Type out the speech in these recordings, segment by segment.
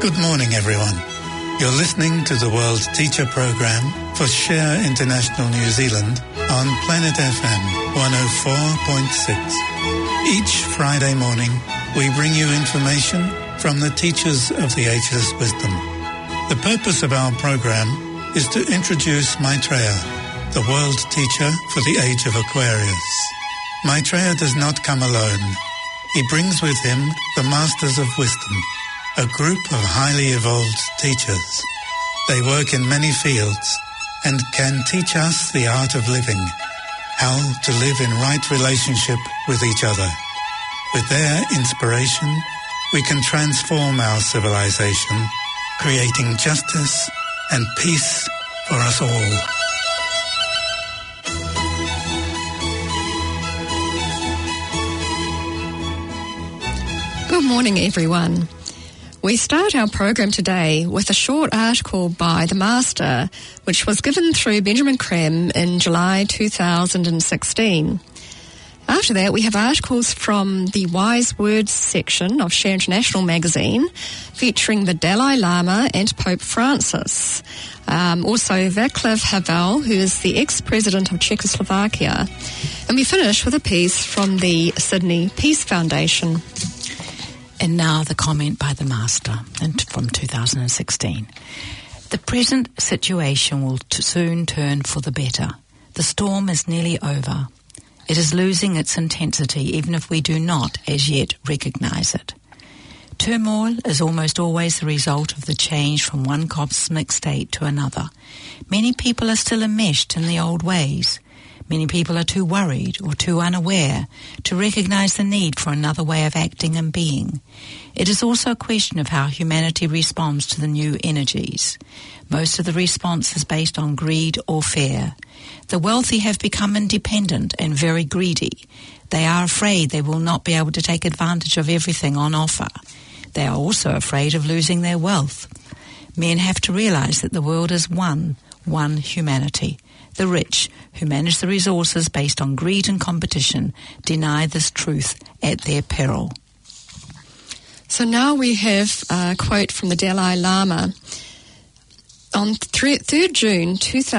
Good morning, everyone. You're listening to the World Teacher Program for Share International New Zealand on Planet FM 104.6. Each Friday morning, we bring you information from the teachers of the Ageless Wisdom. The purpose of our program is to introduce Maitreya, the world teacher for the age of Aquarius. Maitreya does not come alone. He brings with him the Masters of Wisdom, a group of highly evolved teachers. They work in many fields and can teach us the art of living, how to live in right relationship with each other. With their inspiration, we can transform our civilization, creating justice and peace for us all. Good morning, everyone. We start our program today with a short article by the Master, which was given through Benjamin Creme in July 2016. After that, we have articles from the Wise Words section of Share International magazine, featuring the Dalai Lama and Pope Francis. Also, Václav Havel, who is the ex-president of Czechoslovakia. And we finish with a piece from the Sydney Peace Foundation. And now the comment by the Master from 2016. The present situation will soon turn for the better. The storm is nearly over. It is losing its intensity, even if we do not as yet recognise it. Turmoil is almost always the result of the change from one cosmic state to another. Many people are still enmeshed in the old ways. Many people are too worried or too unaware to recognise the need for another way of acting and being. It is also a question of how humanity responds to the new energies. Most of the response is based on greed or fear. The wealthy have become independent and very greedy. They are afraid they will not be able to take advantage of everything on offer. They are also afraid of losing their wealth. Men have to realise that the world is one humanity. The rich, who manage the resources based on greed and competition, deny this truth at their peril. So now we have a quote from the Dalai Lama. On 3rd June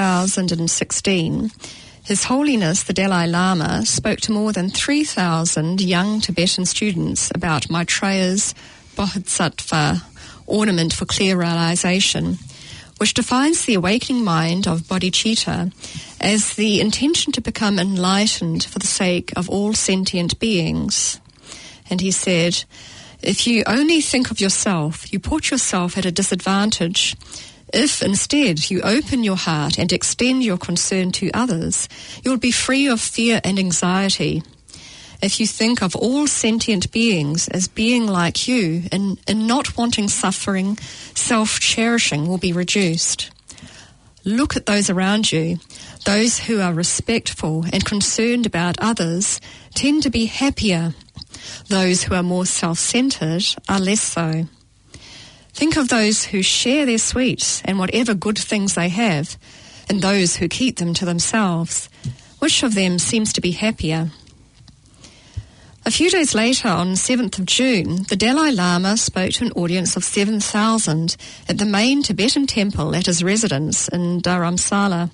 2016, His Holiness the Dalai Lama spoke to more than 3,000 young Tibetan students about Maitreya's Bodhisattva ornament for clear realization, which defines the awakening mind of bodhicitta as the intention to become enlightened for the sake of all sentient beings. And he said, if you only think of yourself, you put yourself at a disadvantage. If instead you open your heart and extend your concern to others, you'll be free of fear and anxiety. If you think of all sentient beings as being like you and not wanting suffering, self-cherishing will be reduced. Look at those around you. Those who are respectful and concerned about others tend to be happier. Those who are more self-centered are less so. Think of those who share their sweets and whatever good things they have, and those who keep them to themselves. Which of them seems to be happier? A few days later, on 7th of June, the Dalai Lama spoke to an audience of 7,000 at the main Tibetan temple at his residence in Dharamsala.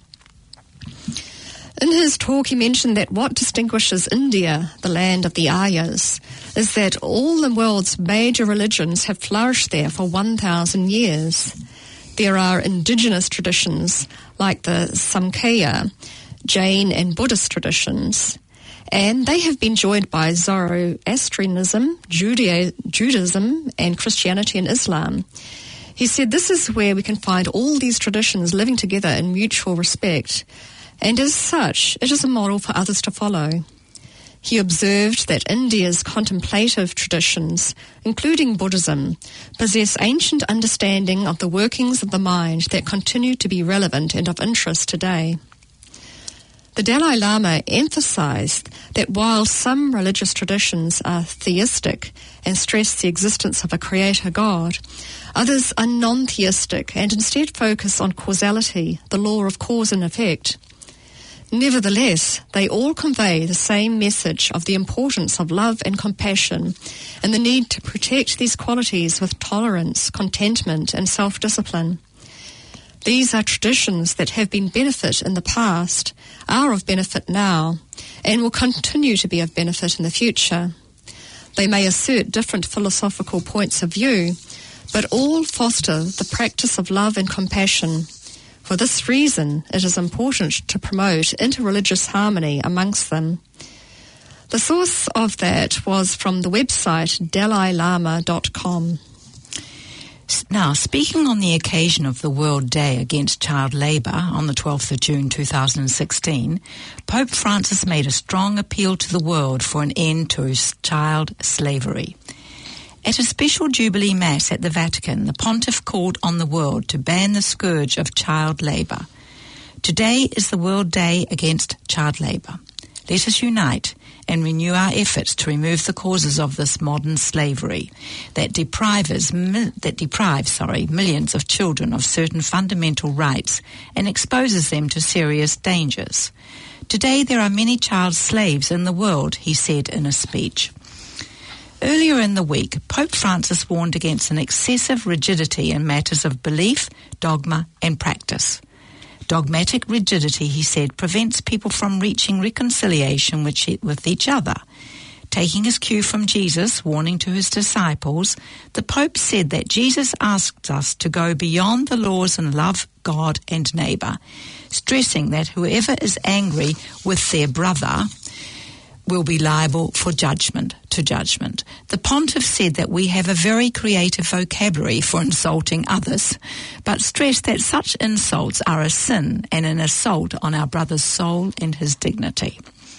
In his talk, he mentioned that what distinguishes India, the land of the Aryas, is that all the world's major religions have flourished there for 1,000 years. There are indigenous traditions like the Samkhya, Jain and Buddhist traditions, and they have been joined by Zoroastrianism, Judaism, and Christianity and Islam. He said this is where we can find all these traditions living together in mutual respect, and as such, it is a model for others to follow. He observed that India's contemplative traditions, including Buddhism, possess ancient understanding of the workings of the mind that continue to be relevant and of interest today. The Dalai Lama emphasized that while some religious traditions are theistic and stress the existence of a creator God, others are non-theistic and instead focus on causality, the law of cause and effect. Nevertheless, they all convey the same message of the importance of love and compassion and the need to protect these qualities with tolerance, contentment, and self-discipline. These are traditions that have been benefit in the past, are of benefit now, and will continue to be of benefit in the future. They may assert different philosophical points of view, but all foster the practice of love and compassion. For this reason, it is important to promote interreligious harmony amongst them. The source of that was from the website dalailama.com. Now, speaking on the occasion of the World Day Against Child Labour on the 12th of June 2016, Pope Francis made a strong appeal to the world for an end to child slavery. At a special Jubilee Mass at the Vatican, the Pontiff called on the world to ban the scourge of child labour. Today is the World Day Against Child Labour. Let us unite and renew our efforts to remove the causes of this modern slavery that deprives millions of children of certain fundamental rights and exposes them to serious dangers. Today there are many child slaves in the world, he said in a speech. Earlier in the week, Pope Francis warned against an excessive rigidity in matters of belief, dogma, and practice. Dogmatic rigidity, he said, prevents people from reaching reconciliation with each other. Taking his cue from Jesus, warning to his disciples, the Pope said that Jesus asked us to go beyond the laws and love God and neighbour, stressing that whoever is angry with their brother will be liable to judgment. The Pontiff said that we have a very creative vocabulary for insulting others, but stressed that such insults are a sin and an assault on our brother's soul and his dignity.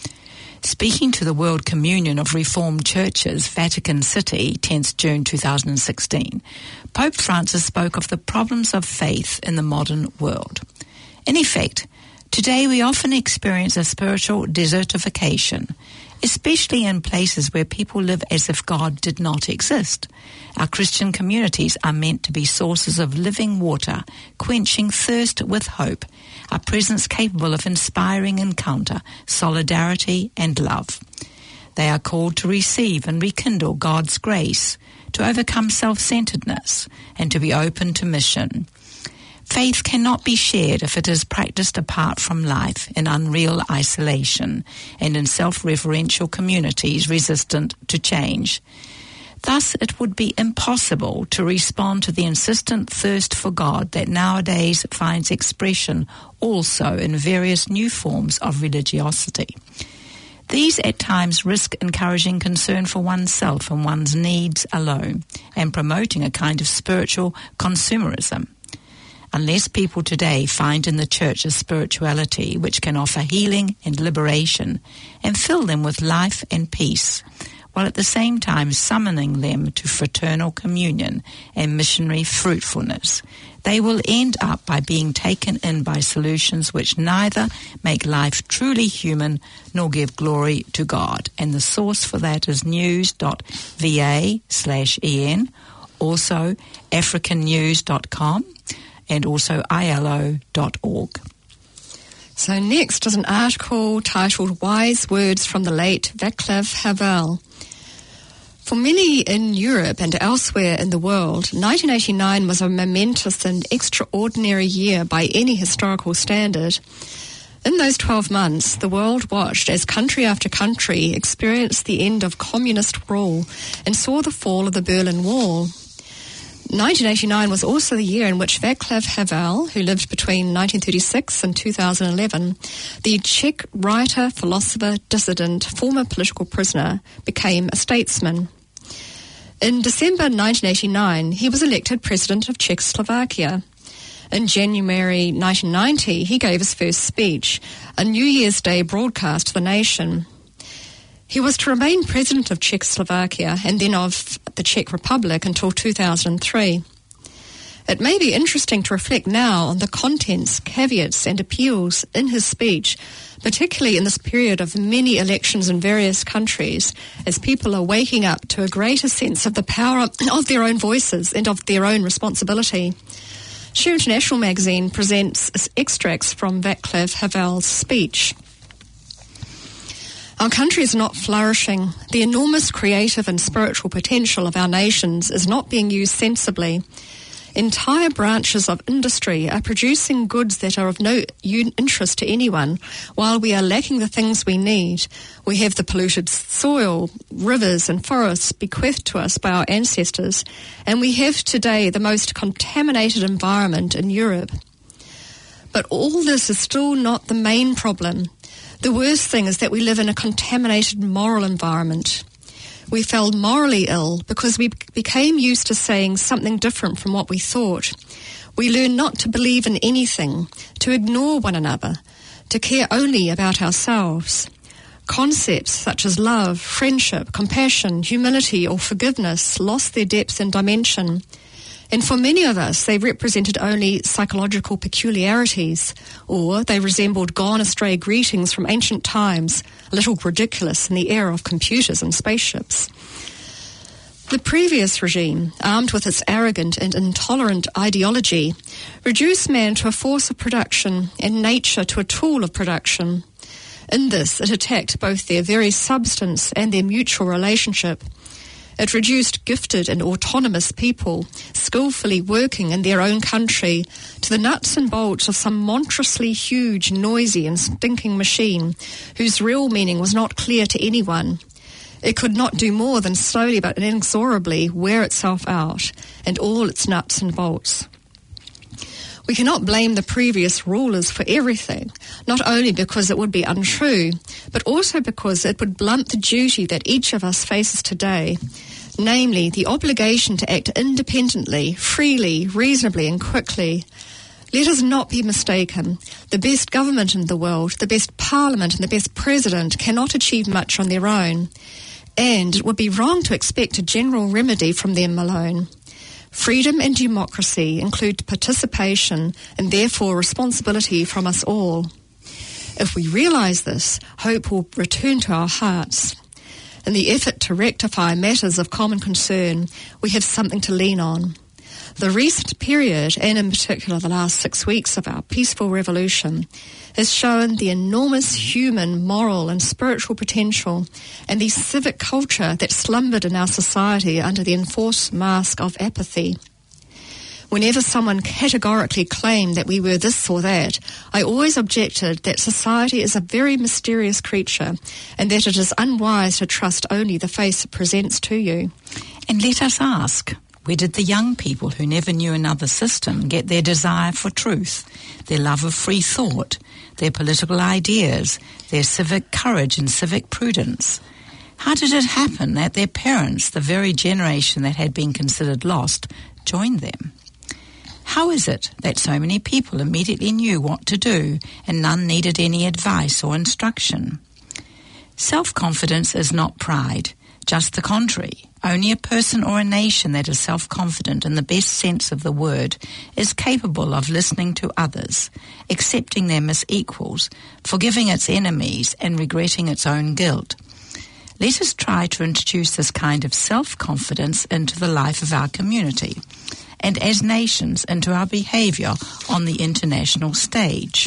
Speaking to the World Communion of Reformed Churches, Vatican City, 10th June 2016, Pope Francis spoke of the problems of faith in the modern world. In effect, today we often experience a spiritual desertification, especially in places where people live as if God did not exist. Our Christian communities are meant to be sources of living water, quenching thirst with hope, a presence capable of inspiring encounter, solidarity and love. They are called to receive and rekindle God's grace, to overcome self-centeredness, and to be open to mission. Faith cannot be shared if it is practiced apart from life, in unreal isolation, and in self-referential communities resistant to change. Thus, it would be impossible to respond to the insistent thirst for God that nowadays finds expression also in various new forms of religiosity. These at times risk encouraging concern for oneself and one's needs alone, and promoting a kind of spiritual consumerism. Unless people today find in the Church a spirituality which can offer healing and liberation and fill them with life and peace, while at the same time summoning them to fraternal communion and missionary fruitfulness, they will end up by being taken in by solutions which neither make life truly human nor give glory to God. And the source for that is news.va/en, also africannews.com, and also ILO.org. So next is an article titled Wise Words from the Late Václav Havel. For many in Europe and elsewhere in the world, 1989 was a momentous and extraordinary year by any historical standard. In those 12 months, the world watched as country after country experienced the end of communist rule and saw the fall of the Berlin Wall. 1989 was also the year in which Václav Havel, who lived between 1936 and 2011, the Czech writer, philosopher, dissident, former political prisoner, became a statesman. In December 1989, he was elected president of Czechoslovakia. In January 1990, he gave his first speech, a New Year's Day broadcast to the nation. He was to remain president of Czechoslovakia and then of the Czech Republic until 2003. It may be interesting to reflect now on the contents, caveats and appeals in his speech, particularly in this period of many elections in various countries, as people are waking up to a greater sense of the power of their own voices and of their own responsibility. Share International magazine presents extracts from Václav Havel's speech. Our country is not flourishing. The enormous creative and spiritual potential of our nations is not being used sensibly. Entire branches of industry are producing goods that are of no interest to anyone, while we are lacking the things we need. We have the polluted soil, rivers and forests bequeathed to us by our ancestors, and we have today the most contaminated environment in Europe. But all this is still not the main problem. The worst thing is that we live in a contaminated moral environment. We fell morally ill because we became used to saying something different from what we thought. We learned not to believe in anything, to ignore one another, to care only about ourselves. Concepts such as love, friendship, compassion, humility, or forgiveness lost their depth and dimension. And for many of us, they represented only psychological peculiarities, or they resembled gone-astray greetings from ancient times, a little ridiculous in the era of computers and spaceships. The previous regime, armed with its arrogant and intolerant ideology, reduced man to a force of production and nature to a tool of production. In this, it attacked both their very substance and their mutual relationship. It reduced gifted and autonomous people, skillfully working in their own country, to the nuts and bolts of some monstrously huge, noisy and stinking machine, whose real meaning was not clear to anyone. It could not do more than slowly but inexorably wear itself out, and all its nuts and bolts. We cannot blame the previous rulers for everything, not only because it would be untrue, but also because it would blunt the duty that each of us faces today, namely the obligation to act independently, freely, reasonably and quickly. Let us not be mistaken. The best government in the world, the best parliament and the best president cannot achieve much on their own, and it would be wrong to expect a general remedy from them alone. Freedom and democracy include participation and therefore responsibility from us all. If we realise this, hope will return to our hearts. In the effort to rectify matters of common concern, we have something to lean on. The recent period, and in particular the last 6 weeks of our peaceful revolution, has shown the enormous human, moral and spiritual potential and the civic culture that slumbered in our society under the enforced mask of apathy. Whenever someone categorically claimed that we were this or that, I always objected that society is a very mysterious creature and that it is unwise to trust only the face it presents to you. And let us ask, where did the young people who never knew another system get their desire for truth, their love of free thought, their political ideas, their civic courage and civic prudence? How did it happen that their parents, the very generation that had been considered lost, joined them? How is it that so many people immediately knew what to do and none needed any advice or instruction? Self-confidence is not pride, just the contrary. Only a person or a nation that is self-confident in the best sense of the word is capable of listening to others, accepting them as equals, forgiving its enemies and regretting its own guilt. Let us try to introduce this kind of self-confidence into the life of our community and as nations into our behaviour on the international stage.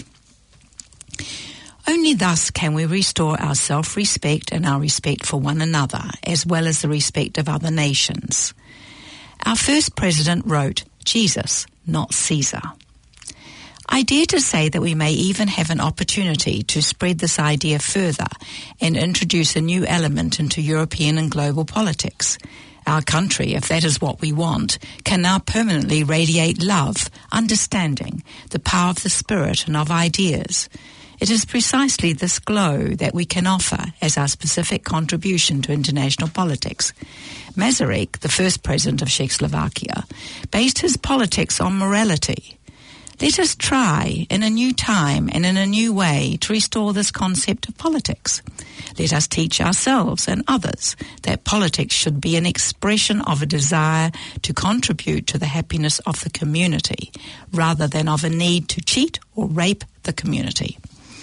Only thus can we restore our self-respect and our respect for one another, as well as the respect of other nations. Our first president wrote, Jesus, not Caesar. I dare to say that we may even have an opportunity to spread this idea further and introduce a new element into European and global politics. Our country, if that is what we want, can now permanently radiate love, understanding, the power of the spirit and of ideas. It is precisely this glow that we can offer as our specific contribution to international politics. Masaryk, the first president of Czechoslovakia, based his politics on morality. Let us try, in a new time and in a new way, to restore this concept of politics. Let us teach ourselves and others that politics should be an expression of a desire to contribute to the happiness of the community, rather than of a need to cheat or rape the community.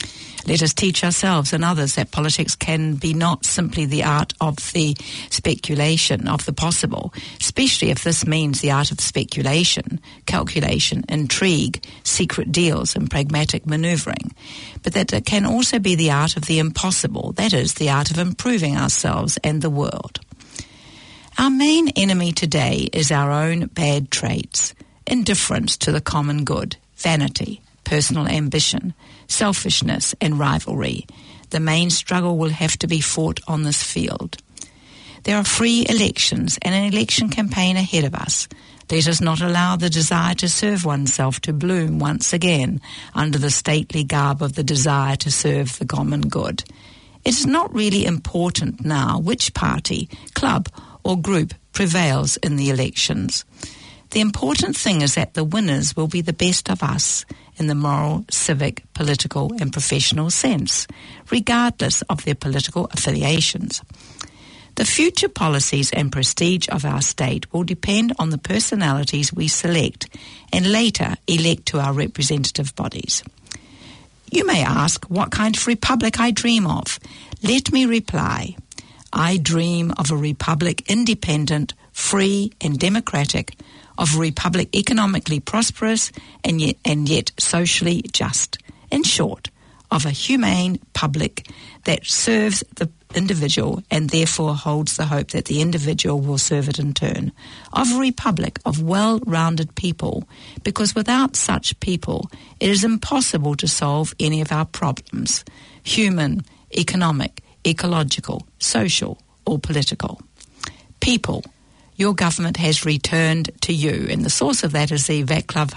Let us teach ourselves and others that politics can be not simply the art of the speculation of the possible, especially if this means the art of speculation, calculation, intrigue, secret deals and pragmatic manoeuvring, but that it can also be the art of the impossible, that is, the art of improving ourselves and the world. Our main enemy today is our own bad traits, indifference to the common good, vanity, personal ambition, selfishness and rivalry. The main struggle will have to be fought on this field. There are free elections and an election campaign ahead of us. Let us not allow the desire to serve oneself to bloom once again under the stately garb of the desire to serve the common good. It is not really important now which party, club or group prevails in the elections. The important thing is that the winners will be the best of us in the moral, civic, political and professional sense, regardless of their political affiliations. The future policies and prestige of our state will depend on the personalities we select and later elect to our representative bodies. You may ask what kind of republic I dream of. Let me reply. I dream of a republic independent, free and democratic, of a republic economically prosperous and yet socially just. In short, of a humane public that serves the individual and therefore holds the hope that the individual will serve it in turn. Of a republic of well-rounded people, because without such people, it is impossible to solve any of our problems, human, economic, ecological, social or political. People. Your government has returned to you, and the source of that is the Vaclav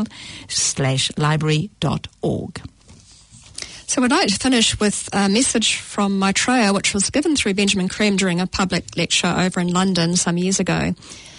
Havel/library.org. So I'd like to finish with a message from Maitreya, which was given through Benjamin Creme during a public lecture over in London some years ago.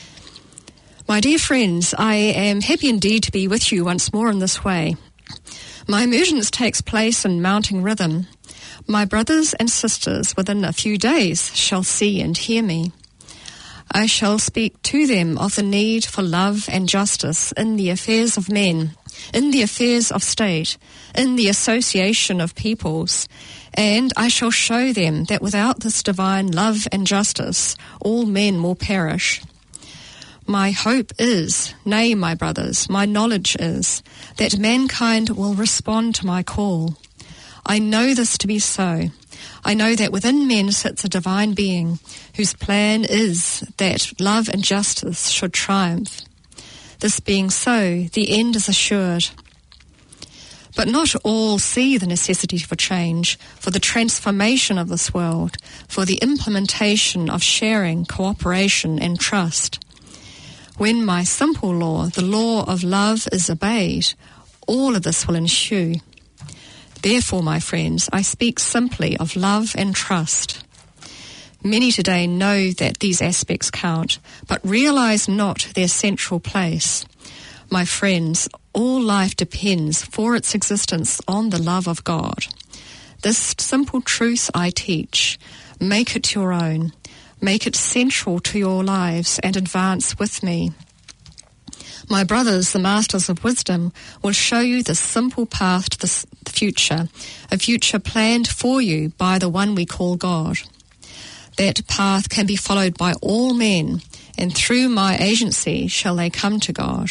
My dear friends, I am happy indeed to be with you once more in this way. My emergence takes place in mounting rhythm. My brothers and sisters within a few days shall see and hear me. I shall speak to them of the need for love and justice in the affairs of men, in the affairs of state, in the association of peoples, and I shall show them that without this divine love and justice, all men will perish. My hope is, nay, my brothers, my knowledge is, that mankind will respond to my call. I know this to be so. I know that within men sits a divine being whose plan is that love and justice should triumph. This being so, the end is assured. But not all see the necessity for change, for the transformation of this world, for the implementation of sharing, cooperation and trust. When my simple law, the law of love, is obeyed, all of this will ensue. Therefore, my friends, I speak simply of love and trust. Many today know that these aspects count, but realize not their central place. My friends, all life depends for its existence on the love of God. This simple truth I teach. Make it your own. Make it central to your lives and advance with me. My brothers, the masters of wisdom, will show you the simple path to the future, a future planned for you by the one we call God. That path can be followed by all men, and through my agency shall they come to God.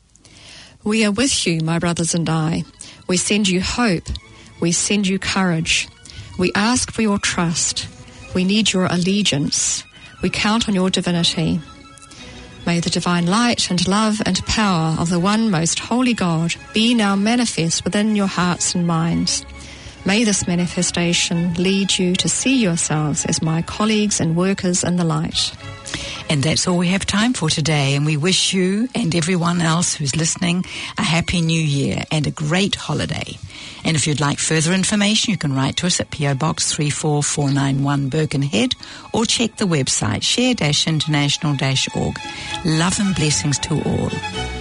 We are with you, my brothers and I. We send you hope. We send you courage. We ask for your trust. We need your allegiance. We count on your divinity. May the divine light and love and power of the one most holy God be now manifest within your hearts and minds. May this manifestation lead you to see yourselves as my colleagues and workers in the light. And that's all we have time for today, and we wish you and everyone else who's listening a happy new year and a great holiday. And if you'd like further information, you can write to us at PO Box 34491 Birkenhead or check the website share-international.org. Love and blessings to all.